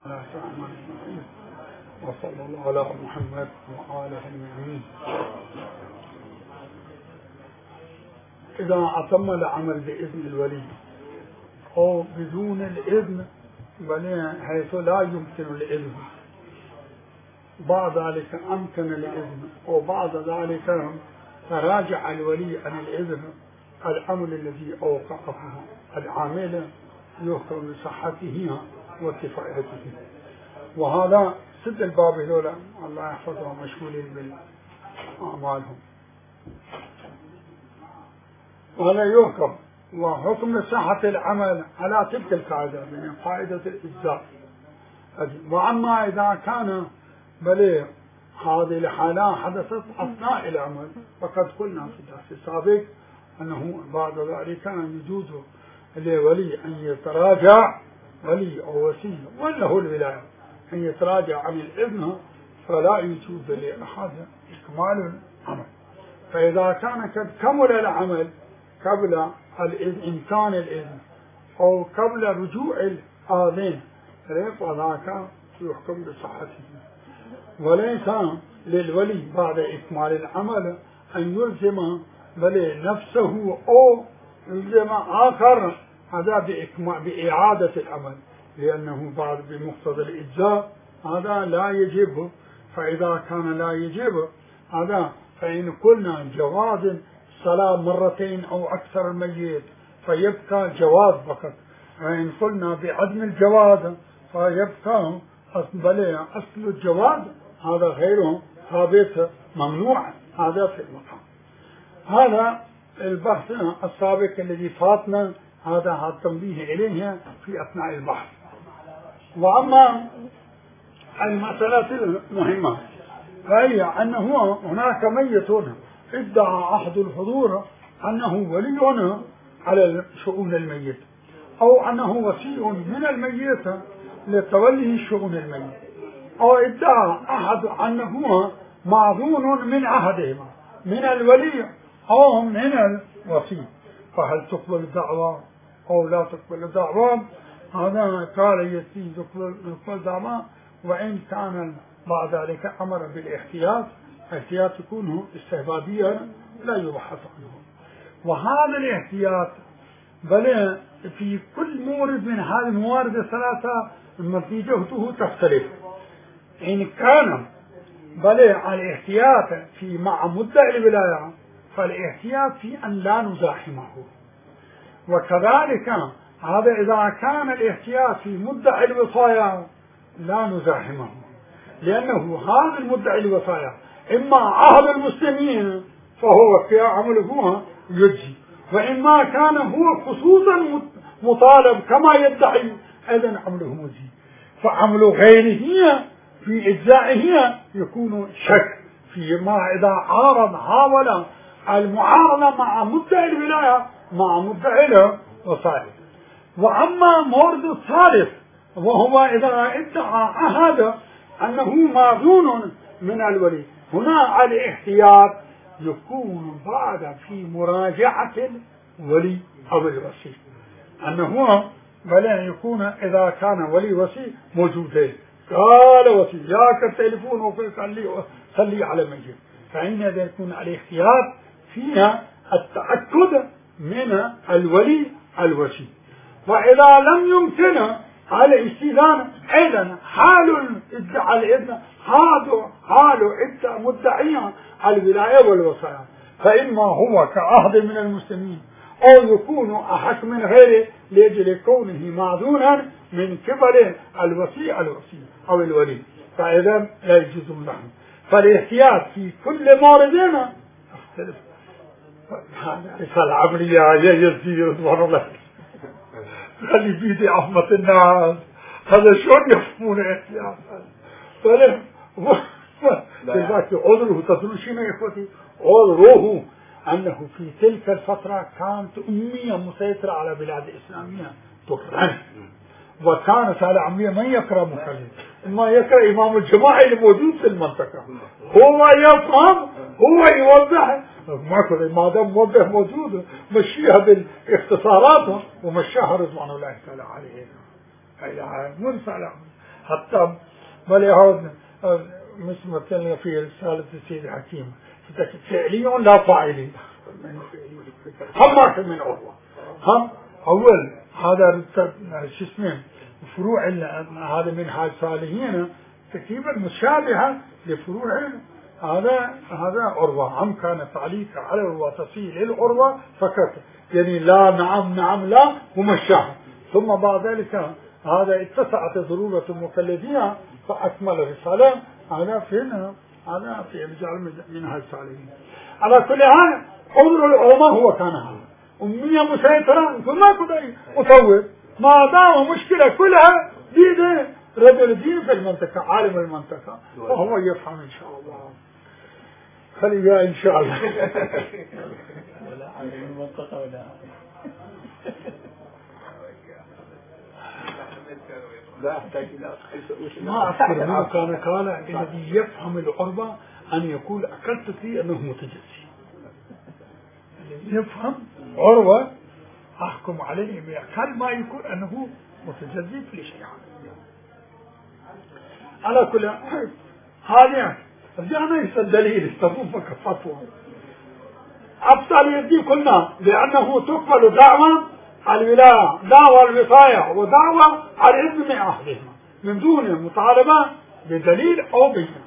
وصلى الله على محمد وآله أجمعين. إذا أتم العمل بإذن الولي أو بدون الإذن بل حيث لا يمكن الإذن، بعد ذلك أمكن الإذن وبعد ذلك تراجع الولي عن الإذن، العمل الذي أوقفه العامل يحكم بصحته وكفايته. وهذا سد الباب هذول الله يحفظهم مشغولين بأعمالهم، وهذا يحكم. وحكم صحة العمل على تلك القاعدة من قاعدة الإجزاء. وأما إذا كان بل هذه الحالة حدثت أثناء العمل فقد قلنا في الدرس السابق أنه بعد ذلك يجوز لولي أن يتراجع، ولي أو وسيء وله الولاية أن يتراجع عن الإذن، فلا يجوز لأحد إكمال العمل. فإذا كان قد كمل العمل قبل إمكان الإذن أو قبل رجوع الآذين فذاك يحكم بصحته. وليس للولي بعد إكمال العمل أن يلزم بل نفسه أو يلزم آخر هذا بإعادة العمل، لأنه بعد بمقتضى الإجزاء هذا لا يجب. فإذا كان لا يجب هذا فإن قلنا جواز الصلاة مرتين أو أكثر الميت فيبقى جواز فقط، وإن قلنا بعدم الجواز فيبقى أصل الجواز هذا غيره ثابت ممنوع. هذا في المقام هذا البحث السابق الذي فاتنا، هذا التنبيه إليه في أثناء البحث. وأما المسألة المهمة فهي أنه هناك ميت ادعى أحد الحضور أنه ولي على شؤون الميت، أو أنه وسيء من الميت لتولي شؤون الميت، أو ادعى أحد أنه معذون من عهدهما من الولي أو من الوسيء، فهل تقبل الدعوة أو لا تقبل الدعوة؟ هذا قال يسي تقبل الدعوة، وإن كان بعد ذلك أمر بالاحتياط، احتياط يكون استهبابيا لا يبحث عنه. وهذا الاحتياط بل في كل مورد من هذه الموارد الثلاثة نتيجته تختلف. إن كان بل الاحتياط في مع مدعي الولاية فالاحتياط في أن لا نزاحمه، وكذلك هذا إذا كان الاحتياط في مدعي الوصايا لا نزاحمه، لأنه هذا المدعي الوصايا إما عهد المسلمين فهو في عمله يجزي، وإما كان هو خصوصا مطالب كما يدعي أيضا عمله مجزي، فعمل غيره في إجزائه يكون شك فيما إذا حاول المعارضة مع مدعي الولاية مع مدعي الوصايا. وأما مورد الثالث وهو إذا ادعى أحد أنه معذون من الولي، هنا الاحتياط يكون بعد في مراجعة الولي أو الوصي، أنه بل يكون إذا كان ولي وصي موجودين قال وصي ياك التليفون وصلي على ميت، فإن يكون الاحتياط فيها التأكد من الولي الوصي. وإذا لم يمكن على الاستئذان أيضا حال ادعى الإذن حال مدعيا الولاية والوصايا، فإما هو كعهد من المسلمين أو يكون أحق من غيره لأجل كونه معذونا من قبل الوصي أو الولي، فإذا لا يجوز له. فالاحتياط في كل موردنا اختلف. هذا العملية يزيد رضوان الله خلي بيدي عظمة الناس، هذا شلون يفهمون الاحتياط؟ فلذلك عذره تدرسين يا إخوتي، عذره أنه في تلك الفترة كانت أمية مسيطرة على بلاد الإسلامية ترا، وكانت على عمية من يقرأ مكلم، ما يقرأ إمام الجماعة اللي موجود في المنطقة، هو يفهم هو يوضح، ما دام موضح موجود مشيها بالاختصارات ومشاها رضوان الله تعالى عليه. مرسل حتى بل يعود مثل في رسالة السيد الحكيم فعلي لا فاعلي هم من عروة هم أول هذا شو اسمه فروع هذا من هاي الصالحين تركيبا مشابهة لفروع هذا عروة هم كان تعليق على العروة تصير العروة فقط يعني لا نعم نعم لا ومشاها ثم بعد ذلك هذا اتسعت ضرورة المكلفين فأكمل الرسالة هذا في رجال من هاي الصالحين. على كل حال حضور العلماء هو كان هذا أمية مسيطرة فما كنت أطور ما دام مشكلة كلها بيد رجل دين في المنطقة عالم المنطقة وهو يفهم إن شاء الله خليها إن شاء الله ولا عالم المنطقة ولا لا أحتاج إلى ما أذكر منه كان قال الذي يفهم العربة أن يقول أكلت فيه أنه متجسي الذي يفهم عروة أحكم عليه بأقل ما يكون أنه متجزي في شيء على كل هذه رجعنا الدليل استضوفك فتوى أبطل يدي قلنا لأنه تقبل دعوة الولاية دعوة الوصاية ودعوة الإذن من أهلهما من دون مطالبة بدليل أو بينة.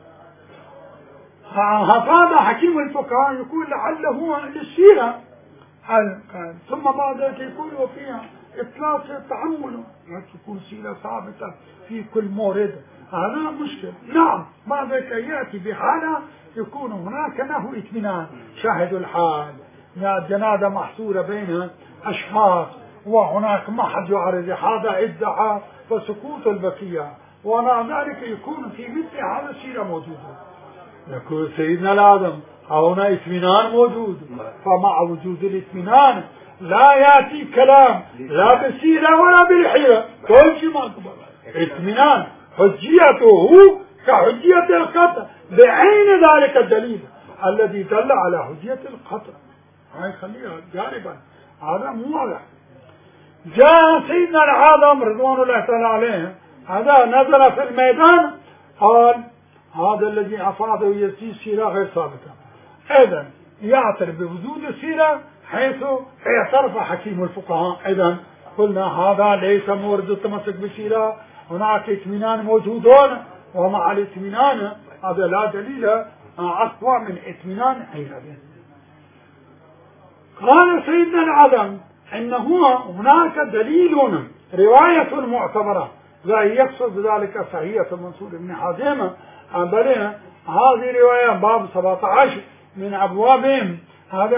هذا حكيم الفقهاء يقول لعله للسيرة ثم بعد ذلك يقول وفيها إطلاق التحمل تكون سيرة ثابتة في كل مورد هذا مشكل. نعم بعد ذلك يأتي بحالة يكون هناك نحو اطمئنان شاهد الحال جنازة محصورة بين أشخاص وهناك ما حد يعرض هذا ادعى فسكوت البقية ومع ذلك يكون في مثل هذا السيرة موجودة. يقول سيدنا الآدم هنا اطمئنان موجود فمع وجود الاطمئنان لا يأتي كلام لا بالسيرة ولا بالحيرة كل شيء ما قبل اطمئنان حجيته كحجية القطع بعين ذلك الدليل الذي دل على حجية القطع هاي خليها جانبا هذا مو واضح. جاء سيدنا العظم رضوان الله تعالى عليه هذا نزل في الميدان قال هذا الذي أفاده يسير سيرة غير ثابتة إذن يعترف بوجود السيرة حيث اعترف حكيم الفقهاء. إذن قلنا هذا ليس مورد التمسك بالسيرة هناك اطمئنان موجودون ومع الاطمئنان هذا لا دليل أقوى من اطمئنان غيره. قال سيدنا العظم إنه هناك دليل رواية معتبرة لا يقصد بذلك صحيحة منصور بن حازم بل هذه رواية باب 17 من أبوابهم هذا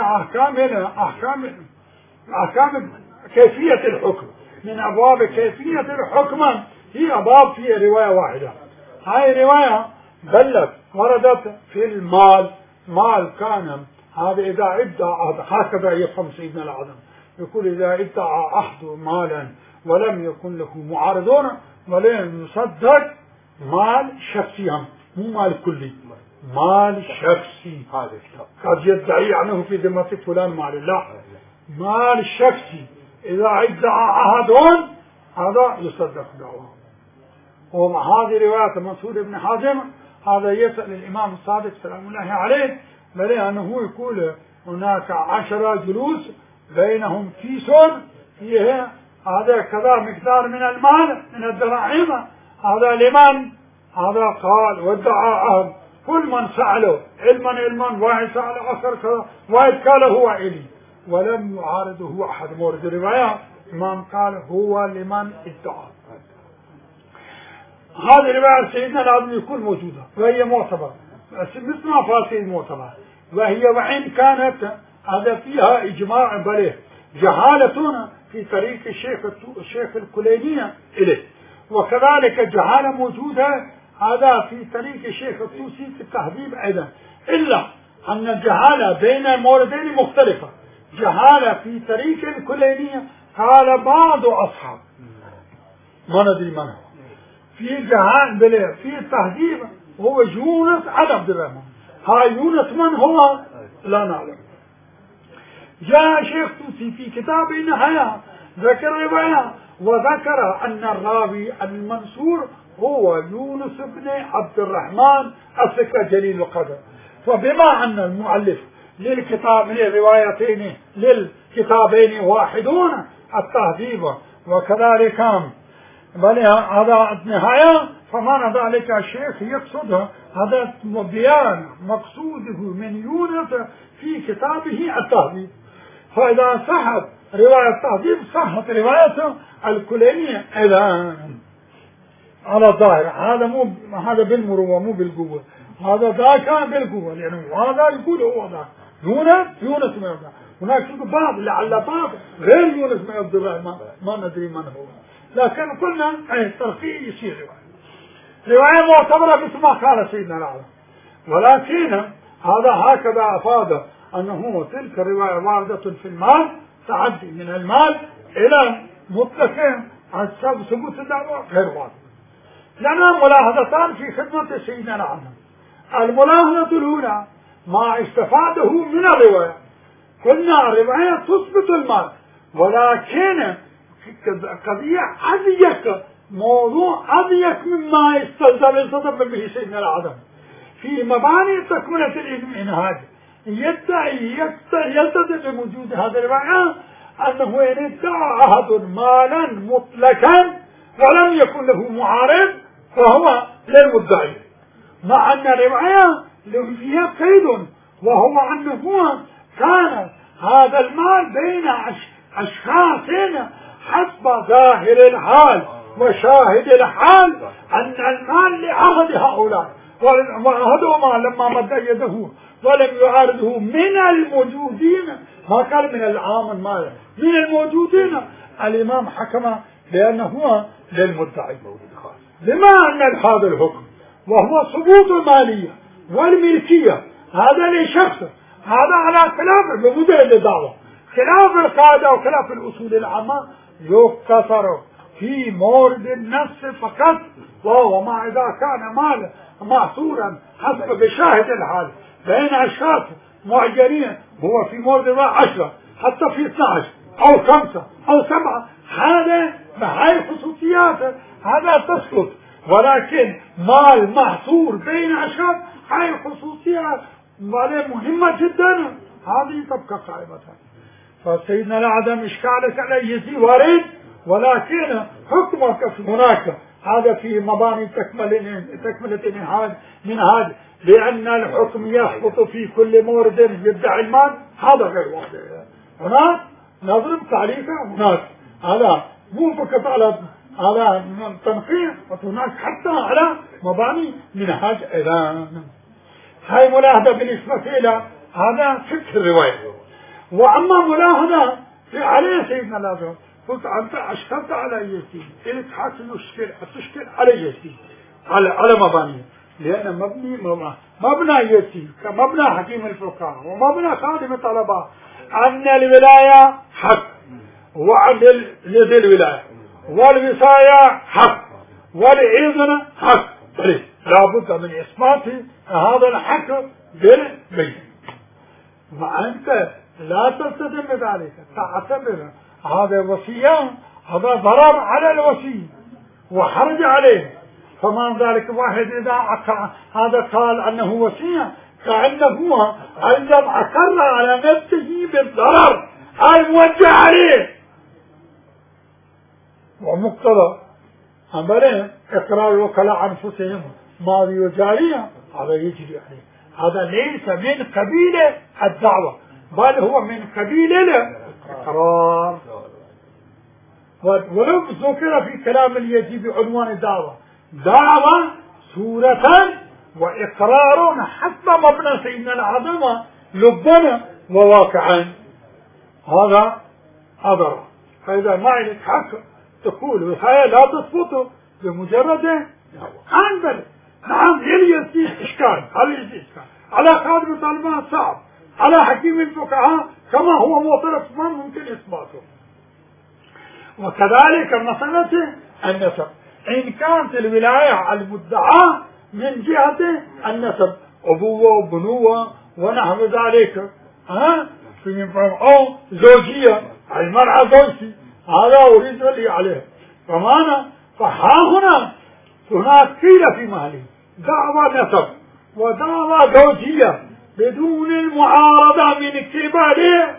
أحكام كيفية الحكم من أبواب كيفية الحكم هي باب فيها رواية واحدة. هاي رواية بلت وردت في المال مال كان هذا إذا ادعى هكذا يفهم سيدنا العظم يقول إذا ادعى أحد مالا ولم يكن له معارضون ولم يصدق مال شخصي مو مال كلي مال شخصي قد يدعي عنه في ذمة فلان مال لا مال شخصي إذا ادعى أحد هذا يصدق دعوه. ومع هذه رواية منصور بن حازم هذا يسأل الإمام الصادق سلام الله عليه بل أنه يقول هناك 10 جلوس بينهم كيس فيه هذا كذا مقدار من المال من الدراهم هذا لمن هذا قال وادعى كل من سأله علما واحد سأل أخر كذا واحد قال هو إلي ولم يعارضه أحد. مورد الرواية إمام قال هو لمن ادعى. هذه رواية سيدنا العظم يكون موجودة وهي معتبرة مثل ما فاسد معتبرة وهي وإن كانت هذا فيها إجماع بله جهالة في طريق الشيخ الكلينية إليه وكذلك جهالة موجودة هذا في طريق الشيخ الطوسي في التهذيب أيضا إلا أن الجهالة بين الموردين مختلفة. جهالة في طريق الكلينية قال بعض أصحاب ما ندري من هو في جهال بله في التهذيب هو يونس على عبد الرحمن هاي يونس من هو لا نعلم. جاء شيخ توسي في كتاب النهاية ذكر رواية وذكر أن الراوي المنصور هو يونس بن عبد الرحمن الثقة جليل القدر. فبما أن المؤلف للكتابين واحدون التهذيب وكذلك بل هذا النهاية، فمعنى ذلك الشيخ يقصد هذا بيان مقصوده من يونس في كتابه التهذيب. فإذا صحت رواية التهذيب صحت رواية الكليني أيضا على الظاهر. هذا بالمروة مو بالقوة، هذا ذاك بالقوة، يعني هذا يقول هو ذاك يونس ما يبدأ. هناك بعض لعل بعض غير يونس ما يبدأ ما ندري من هو، لكن قلنا الترقيع يصير رواية معتبرة مثل ما قال سيدنا العالم. ولكن هذا هكذا أفاد أنه تلك الرواية واردة في المال، تعدي من المال إلى مطلق عن ثبوت الدعوة غير واضح. لنا ملاحظتان في خدمة سيدنا العالم. الملاحظة الأولى ما استفاده من الرواية. قلنا الرواية تثبت المال، ولكن قضية أضيق، موضوع أضيق مما يستدل به سيدنا العالم في مباني تكملة الإنهاج. يلتزم بوجود هذا الرواية أنه إن ادعى أحد مالا مطلقا ولم يكن له معارض فهو للمدعي، مع أن الرواية فيها قيد، وهو أنه كان هذا المال بين أشخاص حسب ظاهر الحال وشاهد الحال أن المال لأحد هؤلاء، وأحدهما لما مد يده ولم يعارضه من الموجودين، ما قال من العام المال، من الموجودين، الإمام حكم بأنه للمدعي. بما أن هذا الحكم وهو ثبوت المالية والملكية هذا لشخص، هذا على خلاف بمدة الدعوة، خلاف القاعدة وخلاف الأصول العامة، يقتصر في مورد النص فقط، وهو ما إذا كان مال معصورا حسب بشاهد الحال بين أشخاص معجنين، هو في مورد 10 حتى في 12 أو 5 أو 7، هذا بهاي خصوصيات هذا تسقط. ولكن مال محصور بين أشخاص هاي خصوصيات مهمة جدا، هذه تبقى قائمة. فسيدنا العدم إشكالك عليه وارد، ولكن حكمك هناك هذا في مباني تكملة منهاج، لأن الحكم يسقط في كل مورد يدعي المال، هذا غير واضح. هناك نظرم تعليقه، هناك هذا مو فقط على هذا تنقيح، وهناك حتى على مباني منهاج أيضا. هاي ملاحظة بالنسبة إلى هذا فقه الرواية. وأما ملاحظة في عليه سيدنا العظيم، قلت أنت أشكلت على يسين إلك حاصل تشكل على يسين على مباني، لأن مبنى يسين كمبنى حكيم الفقهاء ومبنى خادم الطلبة أن الولاية حق، وعن لذي الولاية والوصاية حق والإذن حق، لابد من إثبات هذا الحق بالبين. وأنت لا تلتزم بذلك، تعتبر هذا وصية، هذا ضرر على الوصي وحرج عليه. فمن ذلك واحد إذا هذا قال أنه وصية كأنه أيضا أقر على نفسه بالضرر الموجه عليه، ومقتضى أمره إقرار الوكلاء أنفسهم ماضي وجارية، هذا يجري عليه. هذا ليس من قبيل الدعوة، بل هو من قبيل الإقرار. ولو ذكر في كلام اليزيد بعنوان الدعوة دعوة سورة وإقرار حتى مبنى سيدنا العظمة لبنا وواقعا، هذا أضر. فإذا ما عندك حق تقول وهي لا تثبت بمجرد أنبل. نعم يلي إشكال، هل يلي إشكال على خادم الطالبات صعب، على حكيم الفقهاء كما هو معترف ما ممكن إثباته. وكذلك مسألة النسب، إن كانت الولاية المدعاة من جهة النسب أبوة وبنوة ونحو ذلك، أو زوجية، المرأة زوجتي، هذا أريد لي عليه. فها هنا هناك قيل في مهله دعوى نسب ودعوى زوجية بدون المعارضة من قبل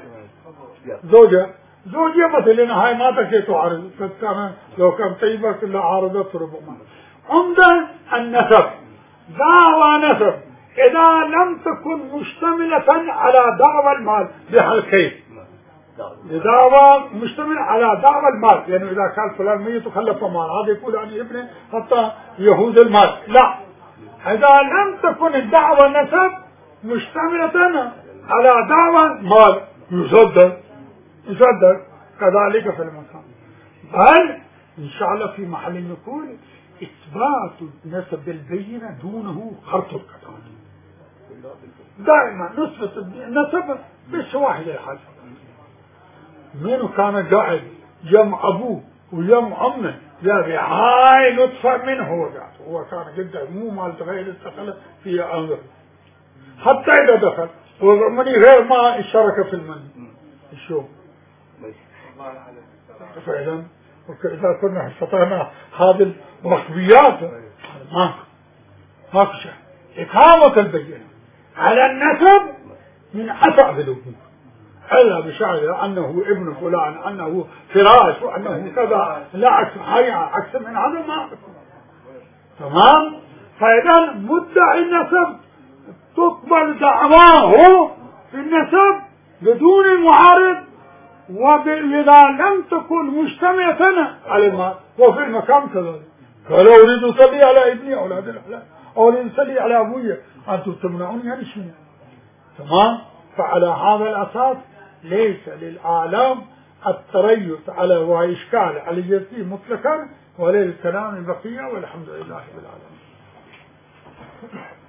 زوجة مثلا هاي ما تكي تعارض كان لو كان طيبة كلها عارضت ربما. عمدا النسب دعوى نسب إذا لم تكن مشتملة على دعوى المال بحالتين، دعوى مشتمل على دعوى المال، يعني إذا كان فلان ميت وخلف مال هذا يقول عن ابنه حتى يهود المال، لا، إذا لم تكن الدعوى نسب مشتملة على دعوى مال يصدق كذلك في المكان. بل إن شاء الله في محل النقول إثبات نسب البينة دونه خرط القطعة. دائما نثبت النسب بالشواهد الحاجة. منو كان قاعد يم أبوه ويم أمه يا هاي نطفة منه هو كان جدا مو مال غير دخل في أمر حتى إذا دخل ومني غير ما اشترك في المني شو فإذا إذا كنا استطعنا هذه المخبيات ما في شيء. إقامة البينة على النسب من أصعب الأمور إلا بشعر أنه ابن فلان أنه فراش وأنه كذا، لا عكس من هذا ما تمام. فإذا مدعي النسب تقبل دعواه في النسب بدون المعارض، وإذا لم تكن مجتمعة على المال وفي المكان كذلك. فلو أريد أصلي على ابني أولاد الأحلام أو أريد أصلي على أبوي أنتم تمنعوني عن شيء. تمام. فعلى هذا الأساس ليس للأعلام التريث على وإشكال على الجنسية مطلقا وللكلام البقية، والحمد لله رب العالمين.